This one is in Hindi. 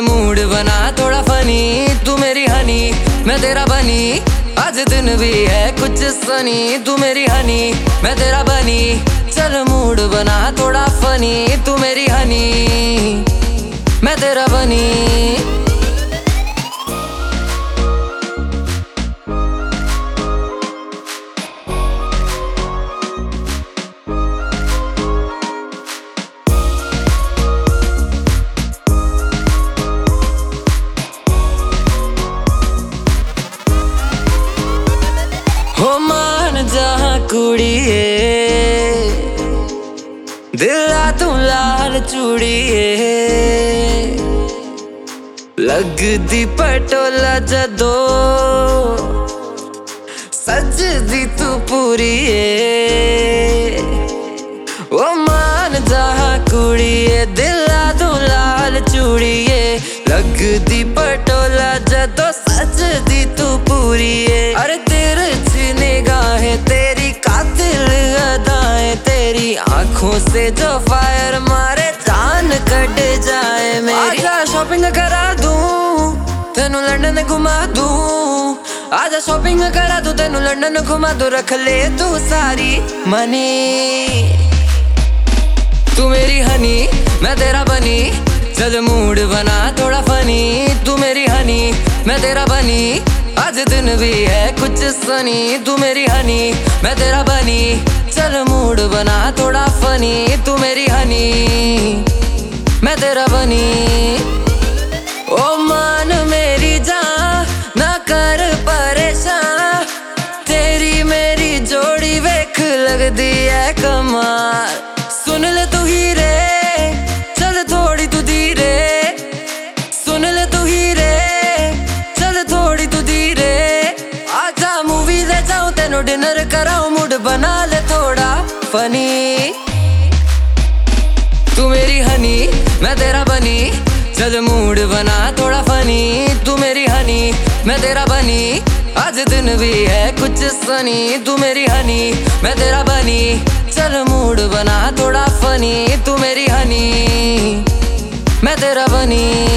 मूड बना थोड़ा फनी, तू मेरी हनी मैं तेरा बनी। आज दिन भी है कुछ सनी, तू मेरी हनी मैं तेरा बनी। चल मूड बना थोड़ा फनी, तू मेरी हनी मैं तेरा बनी। हो मान जहाँ कुड़िए दिल आ तू लाल चूड़िए, लगदी पटोला जदो सजदी तू पूरी है। ओ मान जहाँ कुड़िए दिल आ तू लाल चूड़िए, लगदी पटोला जदो सजदी तू पूरी है। अरे तेरे निगाहें तेरी कातिल अदाएं, तेरी आंखों से जो फायर मारे जान कट जाए मेरी। आजा शॉपिंग करा दूं तेनू लंदन घुमा दूं, आजा शॉपिंग करा दूं तेनू लंदन घुमा दूं। रख ले तू सारी मनी, तू मेरी हनी मैं तेरा बनी। चल मूड बना थोड़ा फनी, तू मेरी हनी मैं तेरा बनी। आज दिन भी है कुछ सनी, तू मेरी हनी मैं तेरा बनी। चल मूड बना थोड़ा फनी, तू मेरी हनी मैं तेरा बनी। ओ मान मेरी जान ना कर परेशान, तेरी मेरी जोड़ी वेख लगदी है कमाल। सुन ले तू हीरे चल थोड़ी तू धीरे, सुन ले तू हीरे चल थोड़ी तू धीरे। आजा मूवी ले जाऊं तेनू डिनर कराऊं, मूड बना ले थोड़ा फनी, तू मेरी हनी मैं तेरा बनी। चल मूड बना थोड़ा फनी, तू मेरी हनी मैं तेरा बनी। आज दिन भी है कुछ सनी, तू मेरी हनी मैं तेरा बनी। चल मूड बना थोड़ा फनी, तू मेरी हनी मैं तेरा बनी।